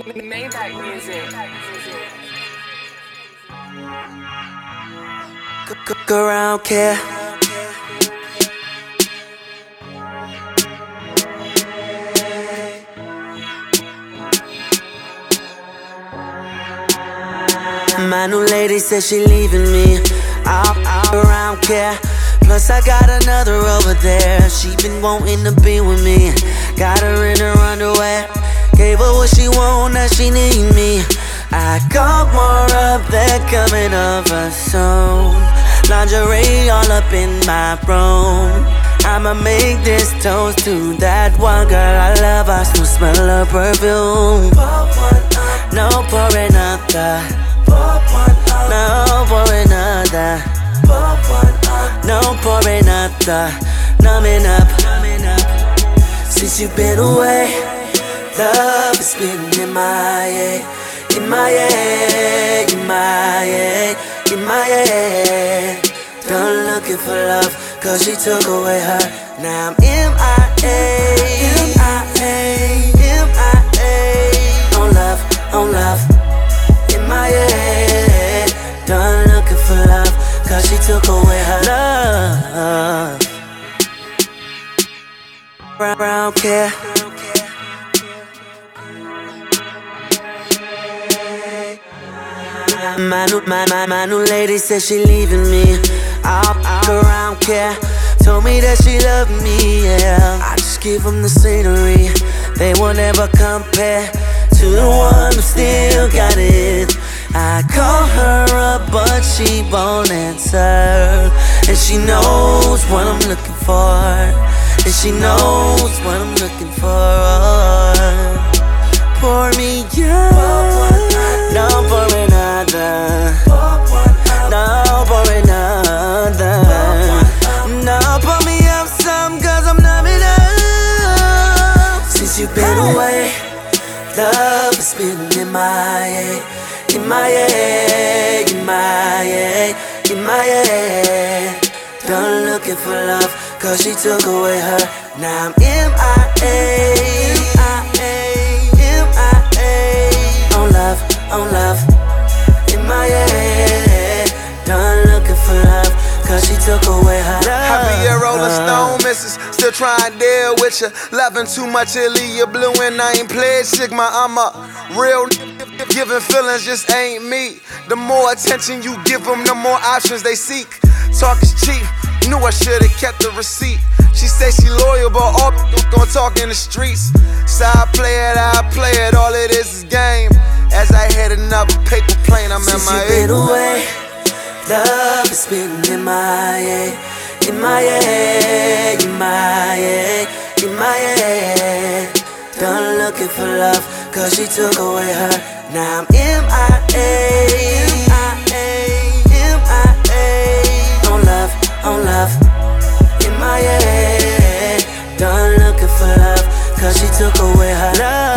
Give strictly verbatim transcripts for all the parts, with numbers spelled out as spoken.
Maybach music. Cook around, care. My new lady says she leaving me. Out, out around, care. Plus I got another over there. She been wanting to be with me. Got her in her underwear. Gave her what she want, now she need me. I got more up there coming over soon. Lingerie all up in my room. I'ma make this toast to that one girl I love. I still smell her perfume. No pour another. No pour another. No pour another. Numbing up. Since you've been away, love has been in my head, in my head, in my head, in my head. Done looking for love, cause she took away her. Now I'm M I A, M I A, M I A. On love, on love, in my head. Done looking for love, cause she took away her love. Brown, brown care. My new, my, my, my new lady says she leaving me. Out, out around, care. Told me that she loved me, yeah. I just give them the scenery. They won't ever compare to the one who still got it. I call her up, but she won't answer. And she knows what I'm looking for. And she knows what I'm looking for. Pour me out, no pour another. No pour another. No pour me up some, cause I'm numbing up. Since you've been away, love has been in my head, in my head, in my head, in my head. Done looking for love, cause she took away her. Now I'm M I A, M I A, M I A. On love, on love, in my head. Done looking for love, cause she took away her love. I be a Rolling Stone, missus, still trying to deal with ya. Loving too much, it leave you blue, and I ain't played Sigma. I'm a real n- giving feelings just ain't me. The more attention you give them, the more options they seek. Talk is cheap, knew I should've kept the receipt. She say she loyal, but all gon' talk in the streets. So I play it, I play it, all it is is game. As I hit another paper plane, I'm Since in my you've been away, love has been in my head, in my head, in my head, in my head. Done looking for love, cause she took away her. Now I'm M I A, M I A, M I A. On love, on love, in my head. Done looking for love, cause she took away her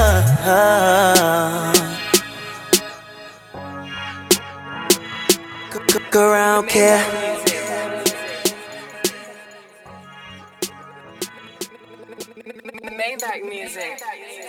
love. Cook around, care. Maybach music.